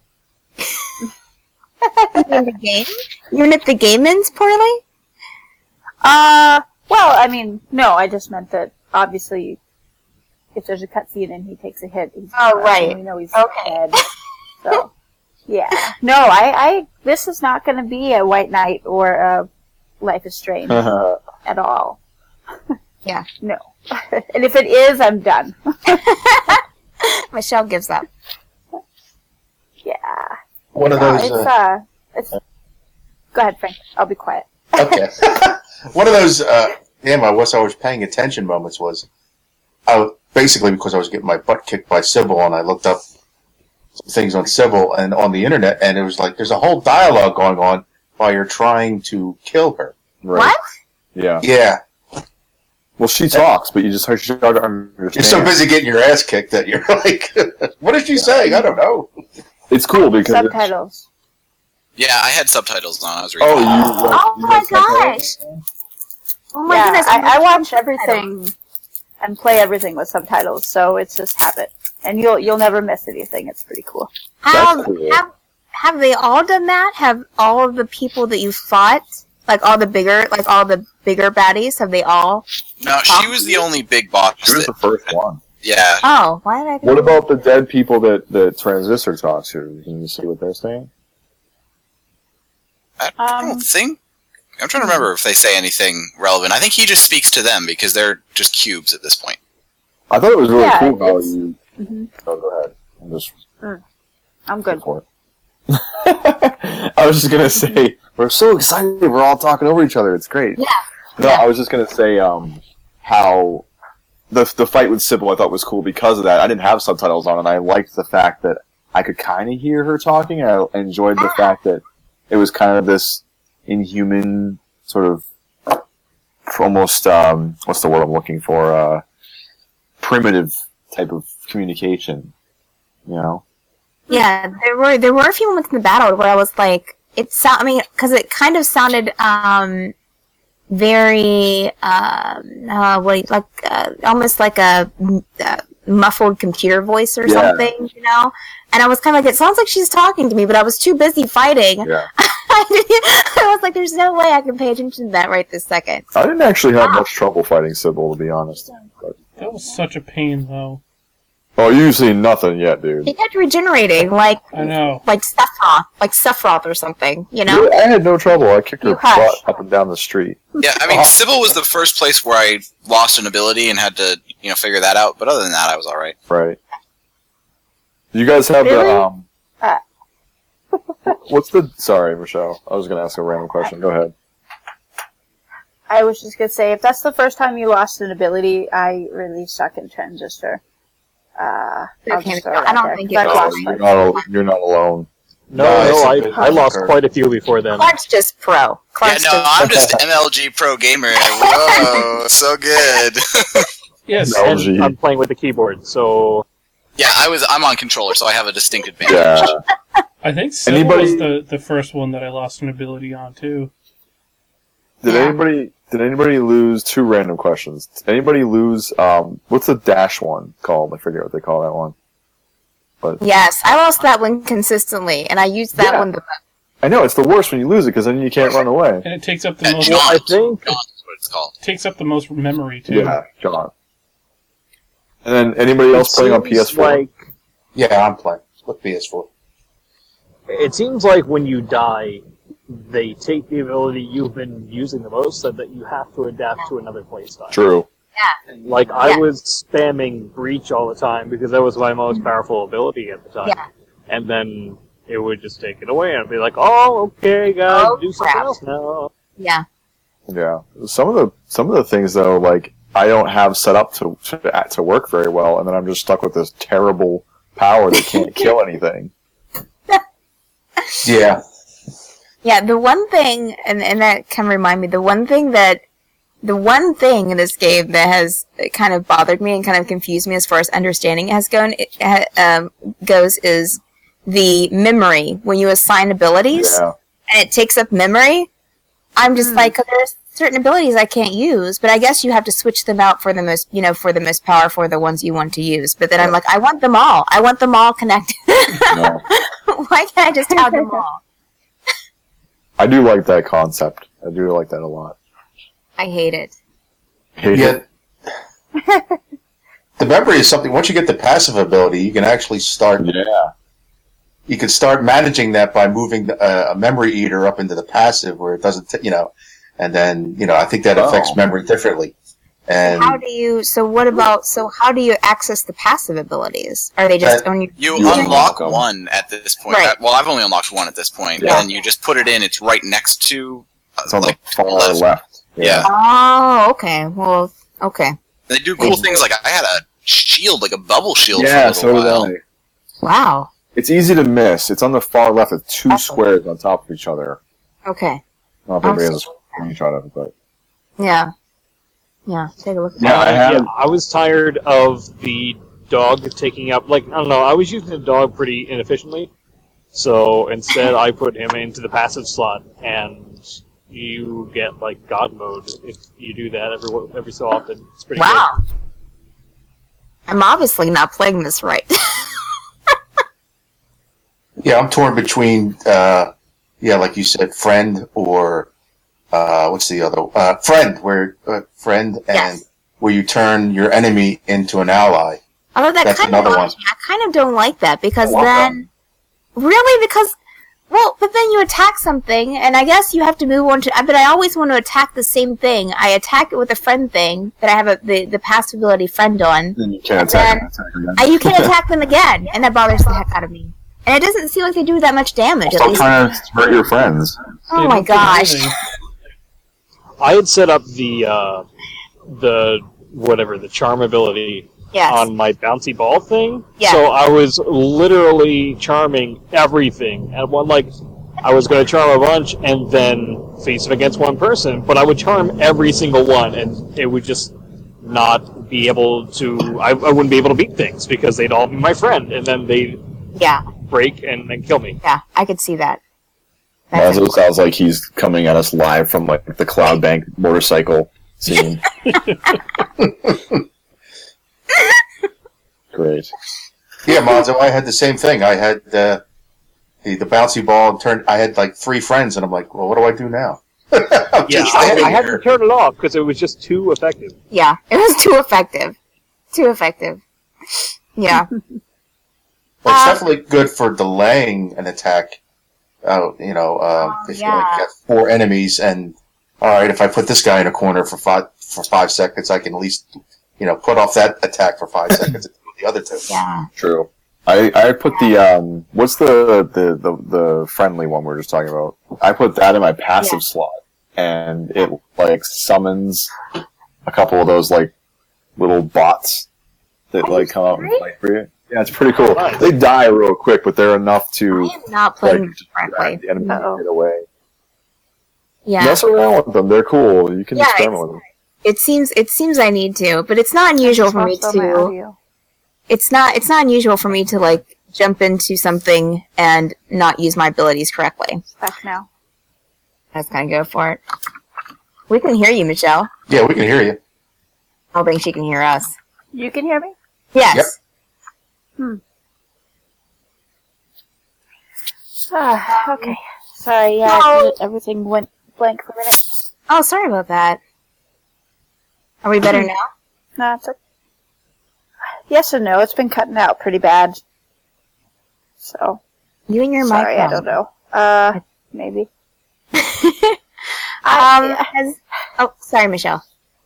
In the game? Even if the game ends poorly? Uh, well, I mean, no, I just meant that, obviously, if there's a cutscene and he takes a hit, he's Oh, uh, right. we know he's Okay. dead. So, yeah. No, I, I, this is not going to be a White Knight or a Life is Strange at all. Yeah. No. And if it is, I'm done. Michelle gives up. Yeah. One of No, those. it's, Uh, uh, it's... Go ahead, Frank. I'll be quiet. okay. One of those. Uh, damn, I was I was paying attention moments was, I was, basically because I was getting my butt kicked by Sybil, and I looked up some things on Sybil and on the internet, and it was like there's a whole dialogue going on while you're trying to kill her. Right. What? Yeah. Yeah, Well, she talks, but you just hard to understand. you're so busy getting your ass kicked that you're like, what is she saying? I don't know. It's cool because it's- Subtitles. Yeah, I had subtitles on. I was reading. Oh, you. Like, Oh you my have subtitles? gosh. Oh my yeah, goodness. I, I watch everything and play everything with subtitles, so it's just habit. And you'll you'll never miss anything. It's pretty cool. Have, That's cool. have, have they all done that? Have all of the people that you fought, like all the bigger, like all the bigger baddies, have they all? No, she was the only big boss. She was That, the first one. yeah, Oh, why did I? What about the dead people that the Transistor talks to? Can you see what they're saying? I, I Um, don't think. I'm trying to remember if they say anything relevant. I think he just speaks to them because they're just cubes at this point. I thought it was really Yeah, cool how it's- you. Mhm. Oh, go ahead. I'm just. I'm good. for it. I was just gonna say we're so excited. We're all talking over each other. It's great. Yeah. No, Yeah. I was just gonna say um, how the the fight with Sybil I thought was cool because of that. I didn't have subtitles on, and I liked the fact that I could kind of hear her talking. I enjoyed the fact that it was kind of this inhuman sort of almost um, what's the word I'm looking for? Uh, primitive type of communication. You know. Yeah, there were there were a few moments in the battle where I was like, it sound. I mean, because it kind of sounded um, very um, uh, what do you- like uh, almost like a, a muffled computer voice or Yeah. something, you know. And I was kind of like, it sounds like she's talking to me, but I was too busy fighting. Yeah. I was like, there's no way I can pay attention to that right this second. I didn't actually have much trouble fighting Sybil, to be honest. But, That was such a pain, though. oh, you've seen nothing yet, dude. He kept regenerating, like I know. like Sephiroth, like Sephiroth or something, you know. Dude, I had no trouble. I kicked her You hush. butt up and down the street. Yeah, I mean, Sybil was the first place where I lost an ability and had to, you know, figure that out. But other than that, I was all right. Right. You guys have Really? the um. Uh. What's the? Sorry, Michelle. I was going to ask a random question. Go ahead. I was just gonna say, if that's the first time you lost an ability, I really suck in Transistor. Uh, I'll just throw it I out don't there, think 'cause it I've was. Oh, lost you're like- not. al- You're not alone. No, No, no, it's a bit I, I lost darker. quite a few before then. Clark's just pro. Yeah, Clark's no, just I'm just M L G Pro Gamer. Whoa, so good. Yes. No. And L G. I'm playing with the keyboard, so Yeah, I was. I'm on controller, so I have a distinct advantage. Yeah. I think Sybil Anybody- was the, the first one that I lost an ability on, too. Did Yeah. anybody did anybody lose two random questions? Did anybody lose um what's the dash one called? I forget what they call that one. But Yes, I lost that one consistently, and I used that Yeah. one the I know it's the worst when you lose it because then you can't run away. And it takes up the Uh, most Jaunt. I think Jaunt is what it's called. takes up the most memory, too. Yeah, John. And then anybody else playing on P S seems four? like Yeah, I'm playing with P S four. it seems like when you die, they take the ability you've been using the most, so that you have to adapt to another playstyle. True. Like I Yeah. was spamming Breach all the time because that was my most powerful ability at the time, Yeah. and then it would just take it away, and I'd be like, "Oh, okay, gotta Oh, do something crap. else now." yeah. Yeah. Some of the some of the things though, like I don't have set up to to, to work very well, and then I'm just stuck with this terrible power that can't kill anything. Yeah. Yeah, the one thing, and, and that kind of remind me, the one thing that, the one thing in this game that has kind of bothered me and kind of confused me as far as understanding it has gone, it, ha- um, goes is the memory. When you assign abilities, Yeah. and it takes up memory, I'm just like, there's certain abilities I can't use, but I guess you have to switch them out for the most, you know, for the most powerful, the ones you want to use. But then I'm like, I want them all. I want them all connected. No. Why can't I just have them all? I do like that concept. I do like that a lot. I hate it. Hate Yeah. it. The memory is something. Once you get the passive ability, you can actually start. Yeah. You can start managing that by moving the, uh, a memory eater up into the passive, where it doesn't, t- you know, and then you know I think that affects Oh. memory differently. And How do you? So what about? So how do you access the passive abilities? Are they just Uh, on your? You, You unlock unlock 'em. one at this point. Right. Uh, Well, I've only unlocked one at this point, Yeah. and then you just put it in. It's right next to, uh, It's on like, the far left. left. Yeah. Oh, okay. Well, okay. They do cool things. Like I had a shield, like a bubble shield, Yeah, for a so little did while. I. Wow. It's easy to miss. It's on the far left with two Oh. squares on top of each other. Okay. I don't know if anybody has a screenshot of it, but Yeah. Yeah. Take a look. At Yeah, that. I have- yeah, I was tired of the dog taking up. Like I don't know, I was using the dog pretty inefficiently, so instead I put him into the passive slot, and you get like God mode if you do that every every so often. It's pretty Wow. I'm obviously not playing this right. yeah, I'm torn between, uh, yeah, like you said, friend or uh, what's the other? Uh, friend, where uh, friend and Yes. where you turn your enemy into an ally. Although that That's kind of another one. I kind of don't like that because I want then really because well, but then you attack something and I guess you have to move on to but I always want to attack the same thing. I attack it with a friend thing that I have a, the the passive ability friend on. then you can't And attack, then- attack again. And you can attack them again and that bothers the heck out of me. And it doesn't seem like they do that much damage. At Stop least. trying to hurt your friends. Oh They my don't do gosh. anything. I had set up the uh, the whatever the charm ability Yes. on my bouncy ball thing. Yeah. So I was literally charming everything. And one like I was going to charm a bunch and then face it against one person, but I would charm every single one, and it would just not be able to. I, I wouldn't be able to beat things because they'd all be my friend, and then they Yeah. break and then kill me. Yeah. I could see that. That's Mazo sounds like he's coming at us live from like the Cloud Bank motorcycle scene. Great. Yeah, Monzo, I had the same thing. I had uh, the the bouncy ball and turned. I had like three friends, and I'm like, well, what do I do now? I'm Yeah, just I, standing I had here. to turn it off because it was just too effective. Yeah, it was too effective. Too effective. Yeah. Well, it's Uh, definitely good for delaying an attack. Uh, you know, uh, Oh, if you yeah. like got four enemies, and all right, if I put this guy in a corner for five for five seconds, I can at least you know put off that attack for five seconds and do the other two. Yeah. True. I, I put the um what's the, the, the, the friendly one we were just talking about? I put that in my passive Yeah. slot, and it like summons a couple of those like little bots that Are like you come out and serious? fight for you. Yeah, it's pretty cool. Nice. They die real quick, but they're enough to I am not playing like, just correctly. drag the enemy Uh-oh. to get away. Yeah. Mess around with them. They're cool. You can Yeah, experiment with them. It seems it seems I need to, but it's not unusual for me Switched on my to. audio. It's not it's not unusual for me to like jump into something and not use my abilities correctly. Back now. I was gonna go for it. We can hear you, Michelle. Yeah, we can hear you. I don't think she can hear us. You can hear me? Yes. Yep. Hmm. Ah, okay. Sorry, yeah, No. everything went blank for a minute. Oh, sorry about that. Are we better now? No, it's okay. Yes and no. It's been cutting out pretty bad. So, You and your sorry, I microphone. don't know. Uh, maybe. um. I- Has oh, sorry, Michelle.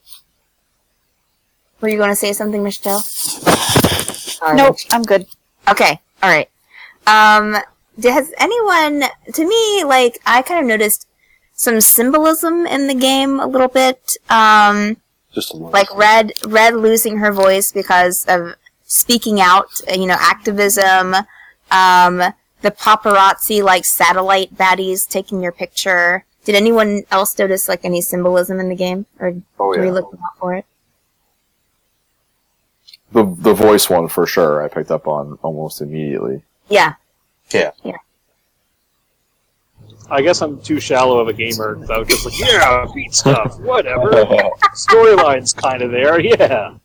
Were you going to say something, Michelle? Sorry. Nope, I'm good. Okay. All right. Um. Has anyone? To me, like I kind of noticed some symbolism in the game a little bit. Um. Just a little. Like Red, Red losing her voice because of speaking out, uh, you know, activism. Um, the paparazzi, like satellite baddies, taking your picture. Did anyone else notice like any symbolism in the game, or Oh, do we yeah. look out for it? The the voice one for sure. I picked up on almost immediately. Yeah. Yeah. I guess I'm too shallow of a gamer because I was just like, yeah, beat stuff, whatever. Storyline's kind of there, yeah.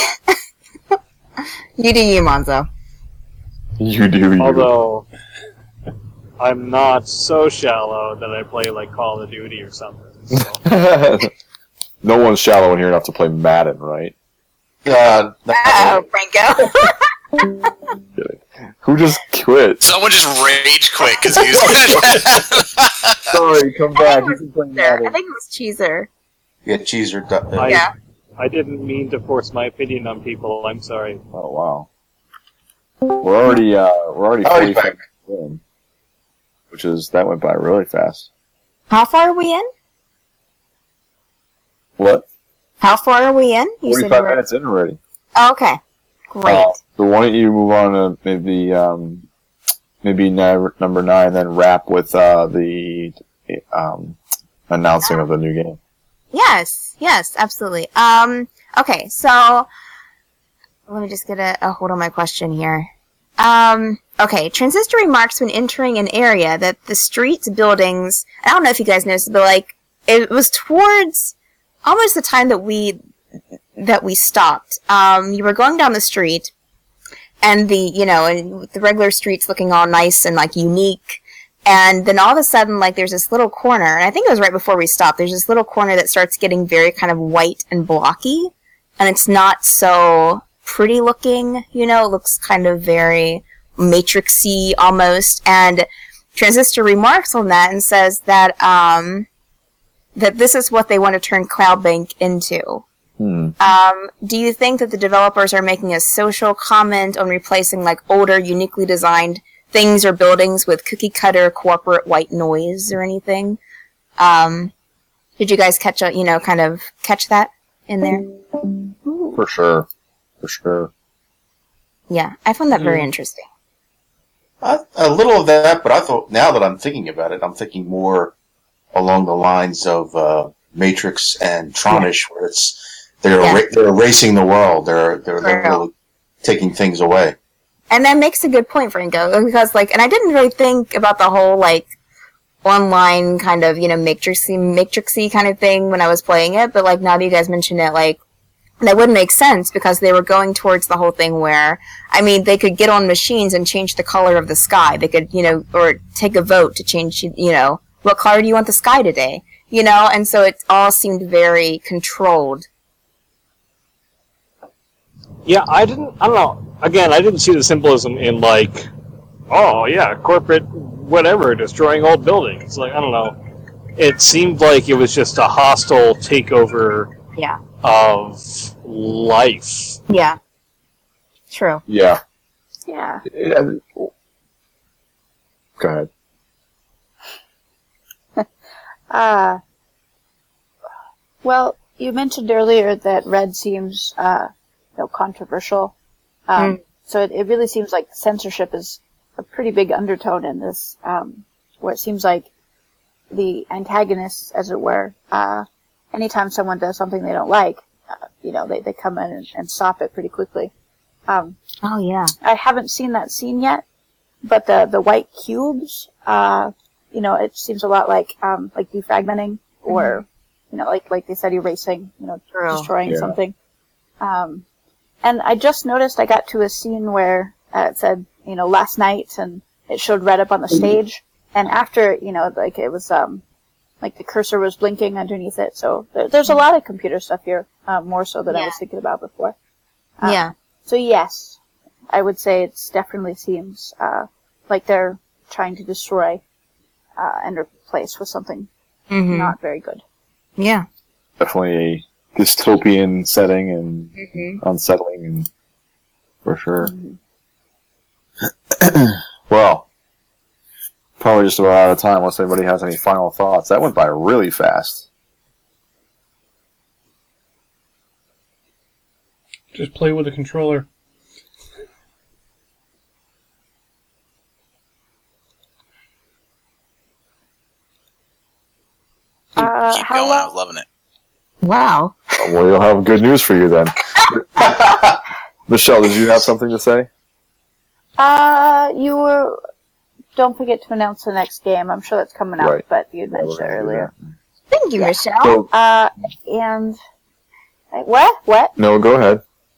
You do you, Monzo. You do. You. Although, I'm not so shallow that I play like Call of Duty or something. So. No one's shallow in here enough to play Madden, right? Uh, Oh, Franco. Who just quit? Someone just rage quit because he was. Sorry, come back. You can play I think it was Cheezer. yeah, Cheezer. Uh, I, Yeah. I didn't mean to force my opinion on people. I'm sorry. Oh wow. We're already uh we're already Oh, he's forty-five in, which is that went by really fast. How far are we in? What? How far are we in? You Forty-five we're- minutes in already. Oh, okay. Great. Uh, so why don't you move on to maybe um maybe ni- number nine, then wrap with uh the um announcing of the new game. Yes, yes, absolutely. Um, okay, so let me just get a, a hold on my question here. Um, okay, Transistor remarks when entering an area that the streets, buildings, I don't know if you guys noticed, but like it was towards almost the time that we that we stopped. Um, you were going down the street, and the you know, and the regular streets looking all nice and like unique. And then all of a sudden, like, there's this little corner, and I think it was right before we stopped, there's this little corner that starts getting very kind of white and blocky, and it's not so pretty looking, you know, it looks kind of very Matrix-y almost, and Transistor remarks on that and says that, um, that this is what they want to turn CloudBank into. Hmm. Um, do you think that the developers are making a social comment on replacing, like, older, uniquely designed things or buildings with cookie cutter corporate white noise or anything? Um, did you guys catch a, you know, kind of catch that in there? For sure. For sure. Yeah, I found that very interesting. I, a little of that, but I thought now that I'm thinking about it, I'm thinking more along the lines of uh, Matrix and Tronish, where it's they're Yeah. era- they're erasing the world. They're they're, they're True. really taking things away. And that makes a good point, Franco, because, like, and I didn't really think about the whole, like, online kind of, you know, matrixy, matrixy kind of thing when I was playing it, but, like, now that you guys mentioned it, like, that would make sense because they were going towards the whole thing where, I mean, they could get on machines and change the color of the sky. They could, you know, or take a vote to change, you know, what color do you want the sky today? You know, and so it all seemed very controlled. Yeah, I didn't. I don't know. Again, I didn't see the symbolism in like, oh yeah, corporate whatever destroying old buildings. Like I don't know. It seemed like it was just a hostile takeover Yeah. of life. Yeah. True. Yeah. Yeah. Yeah. Go ahead. Uh, well, you mentioned earlier that red seems, uh, you know, controversial. Um, so it, it really seems like censorship is a pretty big undertone in this, um, where it seems like the antagonists, as it were, uh, anytime someone does something they don't like, uh, you know, they, they come in and, and stop it pretty quickly. Um, oh, yeah. I haven't seen that scene yet, but the, the white cubes, uh, you know, it seems a lot like, um, like defragmenting or, mm-hmm. you know, like, like they said, erasing, you know, True. destroying yeah. something. Um, and I just noticed I got to a scene where uh, it said, you know, last night, and it showed red up on the stage. And after, you know, like it was, um, like the cursor was blinking underneath it. So there, there's a lot of computer stuff here, uh, more so than yeah. I was thinking about before. Um, yeah. So yes, I would say it definitely seems, uh, like they're trying to destroy, uh, and replace with something mm-hmm. not very good. Yeah. Definitely a dystopian setting and mm-hmm. unsettling, and for sure. Mm-hmm. Well, probably just about out of time unless anybody has any final thoughts. That went by really fast. Just play with a controller. Uh, Keep how going, long? I was loving it. Wow. Well, we'll have good news for you then. Michelle, did you have something to say? Uh, you were... Don't forget to announce the next game. I'm sure that's coming out, right. but you had mentioned it earlier. Thank you, yeah. Michelle. So, uh, and... What? What? No, go ahead.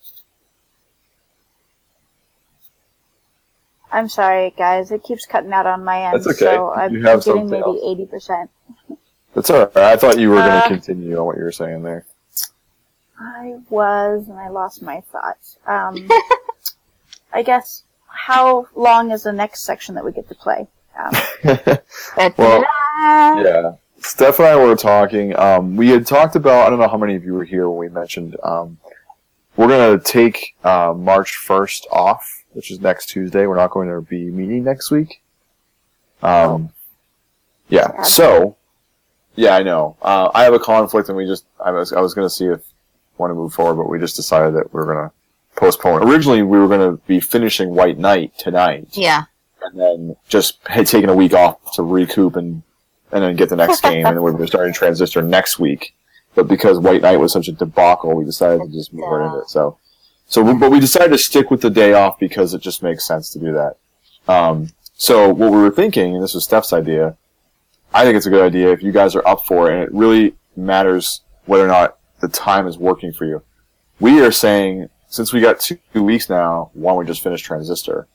I'm sorry, guys. It keeps cutting out on my end. That's okay. So I'm you have getting maybe else. eighty percent. That's alright. I thought you were going uh, to continue on what you were saying there. I was, and I lost my thoughts. Um, I guess, how long is the next section that we get to play? Um, well, yeah. Steph and I were talking. Um, we had talked about, I don't know how many of you were here when we mentioned, um, we're going to take uh, March first off, which is next Tuesday. We're not going to be meeting next week. Um, yeah, so, yeah, I know. Uh, I have a conflict, and we just, I was, I was going to see if I want to move forward, but we just decided that we we're going to postpone. Originally, we were going to be finishing White Knight tonight. Yeah. And then just had taken a week off to recoup and, and then get the next game, and then we were starting Transistor next week. But because White Knight was such a debacle, we decided to just move right into it. So, so, we, but we decided to stick with the day off because it just makes sense to do that. Um, so what we were thinking, and this was Steph's idea, I think it's a good idea if you guys are up for it, and it really matters whether or not the time is working for you. We are saying, since we got two, two weeks now, why don't we just finish Transistor?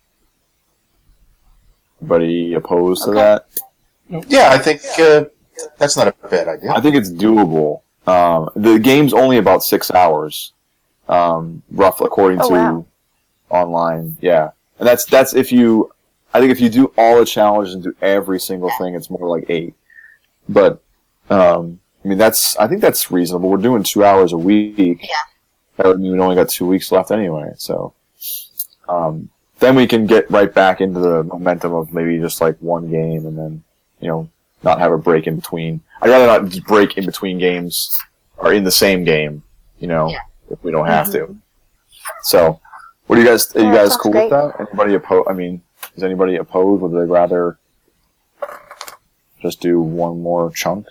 Anybody opposed okay. to that? Yeah, I think uh, that's not a bad idea. I think it's doable. Um, the game's only about six hours, um, roughly, according oh, to wow. online. Yeah, and that's that's if you. I think if you do all the challenges and do every single thing, it's more like eight. But um, I mean, that's I think that's reasonable. We're doing two hours a week. Yeah. That would mean we only got two weeks left anyway. So um, then we can get right back into the momentum of maybe just like one game, and then you know not have a break in between. I'd rather not just break in between games or in the same game. You know, yeah. if we don't have mm-hmm. to. So, what are you guys? Are you yeah, guys cool great. with that? Anybody opposed? I mean. Is anybody opposed? Would they rather just do one more chunk?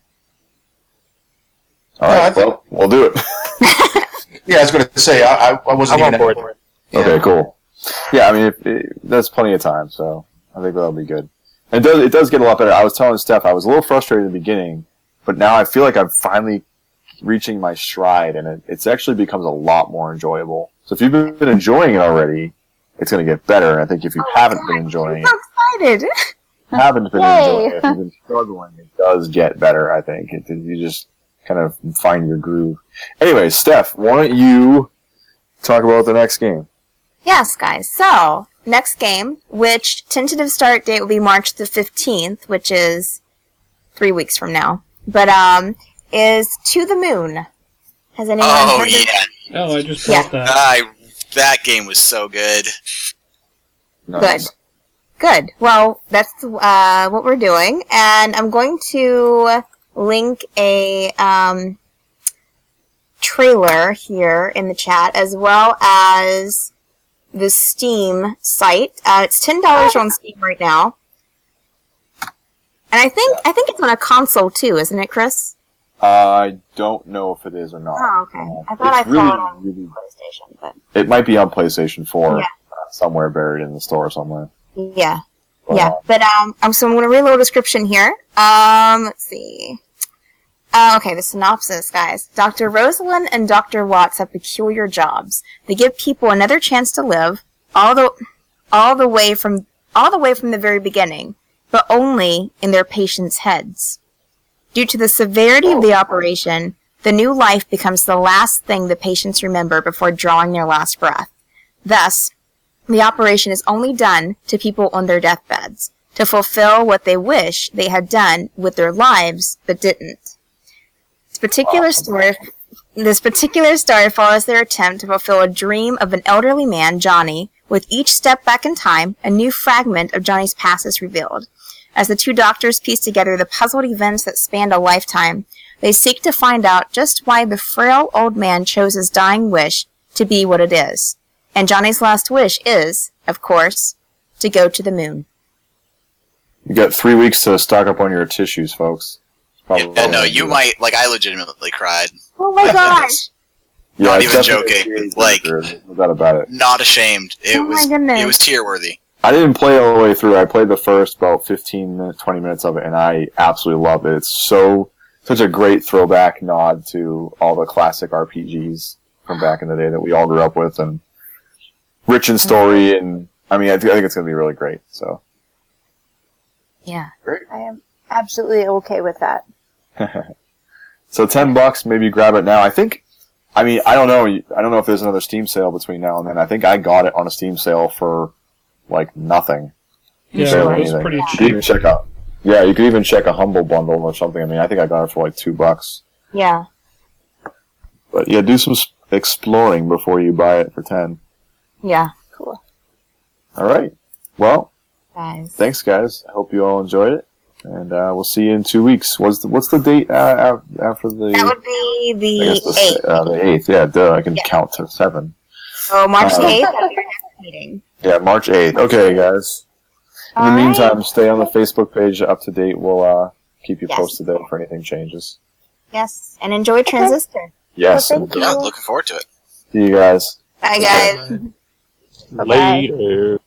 All No, right, I think- well, we'll do it. Yeah, I was going to say, I, I, I wasn't I'm on even... board. Yeah. Okay, cool. Yeah, I mean, if, it, that's plenty of time, so I think that'll be good. And it does, it does get a lot better. I was telling Steph, I was a little frustrated in the beginning, but now I feel like I'm finally reaching my stride, and it it's actually becomes a lot more enjoyable. So if you've been enjoying it already, it's going to get better. And I think if you Oh, haven't God, been enjoying I'm so it, excited. haven't been Yay. enjoying it, if you've been struggling, it does get better, I think. It, you just kind of find your groove. Anyway, Steph, why don't you talk about the next game? Yes, guys. So, next game, which tentative start date will be March the fifteenth, which is three weeks from now, but um, is To the Moon. Has anyone Oh, heard of yeah. Oh, I just Yeah. bought that. I, that game was so good. Nice. Good. Good. Well, that's uh, what we're doing, and I'm going to link a um, trailer here in the chat, as well as the Steam site. Uh, it's ten dollars on Steam right now, and I think I think it's on a console too, isn't it, Chris? I don't know if it is or not. Oh, okay. Uh, I thought I it's really, saw it on really- PlayStation, but It might be on PlayStation four, Yeah. uh, somewhere buried in the store somewhere. yeah, But, yeah. uh, But um, I'm so I'm going to read a little description here. Um, let's see. Uh, okay, the synopsis, guys. Doctor Rosalind and Doctor Watts have peculiar jobs. They give people another chance to live, all the all the way from all the way from the very beginning, but only in their patients' heads. Due to the severity of the operation, the new life becomes the last thing the patients remember before drawing their last breath. Thus, the operation is only done to people on their deathbeds, to fulfill what they wish they had done with their lives, but didn't. This particular story, this particular story follows their attempt to fulfill a dream of an elderly man, Johnny. With each step back in time, a new fragment of Johnny's past is revealed. As the two doctors piece together the puzzled events that spanned a lifetime, they seek to find out just why the frail old man chose his dying wish to be what it is. And Johnny's last wish is, of course, to go to the moon. You got three weeks to stock up on your tissues, folks. Probably Yeah, no, you might. Like, I legitimately cried. Oh my gosh! Yeah, Not it's even definitely joking, a series like- there's no doubt about it. Not ashamed. It Oh my was. goodness. It was tear worthy. I didn't play all the way through. I played the first about fifteen minutes, twenty minutes of it, and I absolutely loved it. It's so such a great throwback nod to all the classic R P Gs from back in the day that we all grew up with, and rich in story. And I mean, I, th- I think it's going to be really great. So, Yeah. I am absolutely okay with that. so ten bucks, maybe grab it now. I think. I mean, I don't know. I don't know if there's another Steam sale between now and then. I think I got it on a Steam sale for like nothing. Yeah, Barely it was anything. pretty You could cheap. even check out. Yeah, you could even check a Humble Bundle or something. I mean, I think I got it for like two bucks. Yeah. But yeah, do some s- exploring before you buy it for ten. Yeah. Cool. All right. Well, Guys. thanks, guys. I hope you all enjoyed it, and uh, we'll see you in two weeks. What's the, what's the date uh, af- after the? That would be I the guess the, eighth. Uh, the eighth. Yeah, duh. I can Yeah. count to seven. So March Uh, the eighth, that'll be our next meeting. Yeah, March eighth. Okay, guys. In the All right. meantime, stay on the Facebook page up to date. We'll uh, keep you Yes. posted there if anything changes. Yes, and enjoy Transistor. Yes. Well, and, thank uh, Yeah, looking forward to it. see you guys. Bye, guys. Later.